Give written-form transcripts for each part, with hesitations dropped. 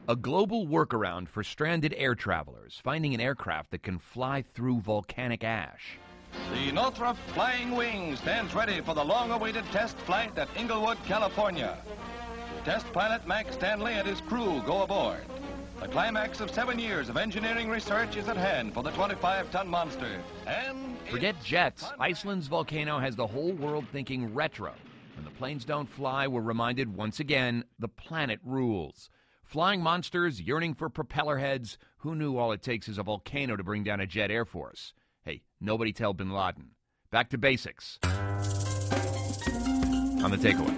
A global workaround for stranded air travelers, finding an aircraft that can fly through volcanic ash. The Northrop Flying Wing stands ready for the long-awaited test flight at Inglewood, California. Test pilot Max Stanley and his crew go aboard. The climax of 7 years of engineering research is at hand for the 25-ton monster. And forget jets. Iceland's volcano has the whole world thinking retro. When the planes don't fly, we're reminded once again the planet rules. Flying monsters yearning for propeller heads. Who knew all it takes is a volcano to bring down a jet air force? Hey, nobody tell bin Laden. Back to basics. On the takeaway.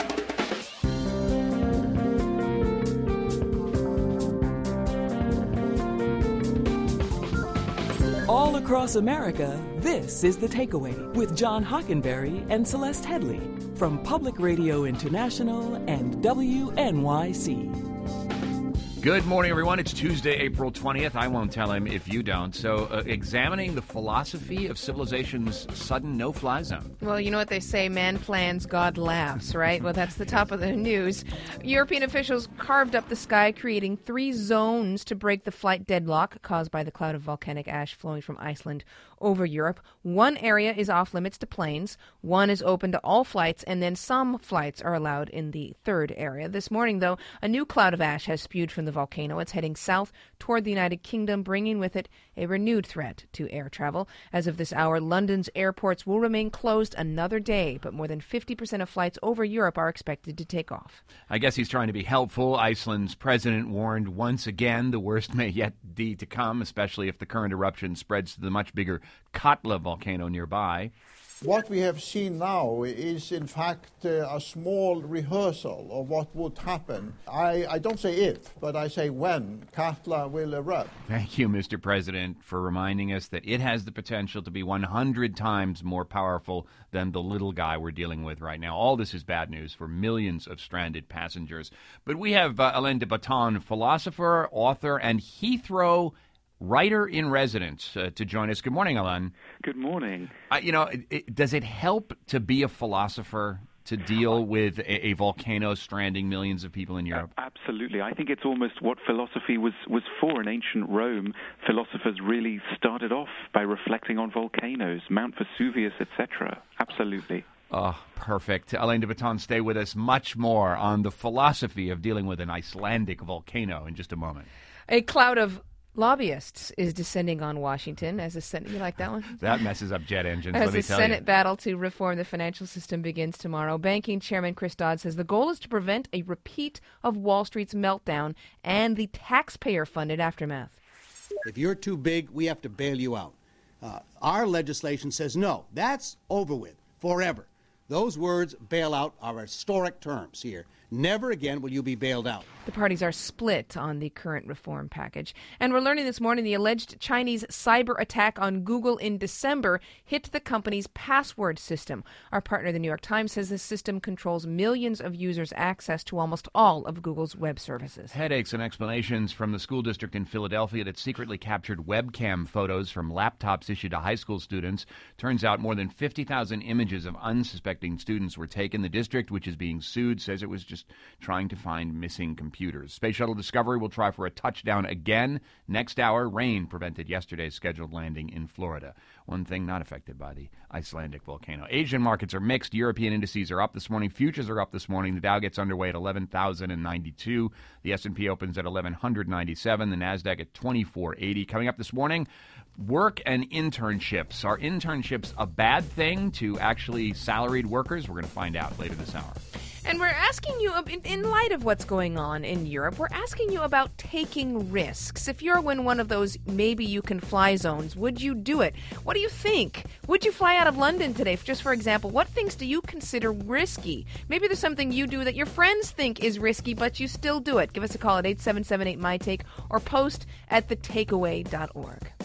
All across America, this is The Takeaway with John Hockenberry and Celeste Headley from Public Radio International and WNYC. Good morning, everyone. It's Tuesday, April 20th. I won't tell him if you don't. So, examining the philosophy of civilization's sudden no-fly zone. Well, you know what they say, man plans, God laughs, right? Well, that's the top of the news. European officials carved up the sky, creating 3 zones to break the flight deadlock caused by the cloud of volcanic ash flowing from Iceland over Europe. One area is off limits to planes, one is open to all flights, and then some flights are allowed in the third area. This morning, though, a new cloud of ash has spewed from the volcano. It's heading south toward the United Kingdom, bringing with it a renewed threat to air travel. As of this hour, London's airports will remain closed another day, but more than 50% of flights over Europe are expected to take off. I guess he's trying to be helpful. Iceland's president warned once again the worst may yet be to come, especially if the current eruption spreads to the much bigger Katla volcano nearby. What we have seen now is, in fact, a small rehearsal of what would happen. I don't say if, but I say when Katla will erupt. Thank you, Mr. President, for reminding us that it has the potential to be 100 times more powerful than the little guy we're dealing with right now. All this is bad news for millions of stranded passengers. But we have Alain de Botton, philosopher, author, and Heathrow writer-in-residence to join us. Good morning, Alain. Good morning. Does it help to be a philosopher to deal with a volcano stranding millions of people in Europe? Absolutely. I think it's almost what philosophy was for. In ancient Rome, philosophers really started off by reflecting on volcanoes, Mount Vesuvius, etc. Absolutely. Oh, perfect. Alain de Botton, stay with us. Much more on the philosophy of dealing with an Icelandic volcano in just a moment. A cloud of lobbyists is descending on Washington as the Senate. You like that one? That messes up jet engines, as let me the tell Senate you. battle to reform the financial system begins tomorrow. Banking Chairman Chris Dodd says the goal is to prevent a repeat of Wall Street's meltdown and the taxpayer-funded aftermath. If you're too big, we have to bail you out. Our legislation says no. That's over with forever. Those words, bailout, are historic terms here. Never again will you be bailed out. The parties are split on the current reform package. And we're learning this morning the alleged Chinese cyber attack on Google in December hit the company's password system. Our partner, the New York Times, says this system controls millions of users' access to almost all of Google's web services. Headaches and explanations from the school district in Philadelphia that secretly captured webcam photos from laptops issued to high school students. Turns out more than 50,000 images of unsuspecting students were taken. The district, which is being sued, says it was just trying to find missing computers. Space Shuttle Discovery will try for a touchdown again. Next hour, rain prevented yesterday's scheduled landing in Florida. One thing not affected by the Icelandic volcano. Asian markets are mixed. European indices are up this morning. Futures are up this morning. The Dow gets underway at 11,092. The S&P opens at 1,197. The NASDAQ at 2,480. Coming up this morning, work and internships. Are internships a bad thing to actually salaried workers? We're going to find out later this hour. And we're asking you, in light of what's going on in Europe, we're asking you about taking risks. If you're in one of those maybe you can fly zones, would you do it? What do you think? Would you fly out of London today? Just for example, what things do you consider risky? Maybe there's something you do that your friends think is risky, but you still do it. Give us a call at 877-8MY-TAKE or post at thetakeaway.org.